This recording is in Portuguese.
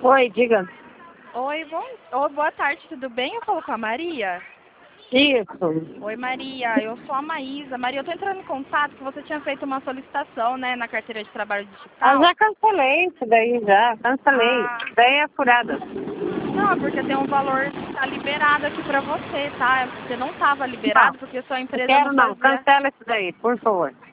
Oi, diga. Oi, boa tarde, tudo bem? Eu falo com a Maria. Isso. Oi, Maria, eu sou a Maísa. Maria, eu tô entrando em contato que você tinha feito uma solicitação, né, na carteira de trabalho Eu digital. já cancelei isso daí, já. Cancelei. Ah, Daí é furada. não, é porque tem um valor que tá liberado aqui pra você, tá? Você não tava Não, liberado porque sua não empresa não quero não. fazia... Cancela isso daí, por favor.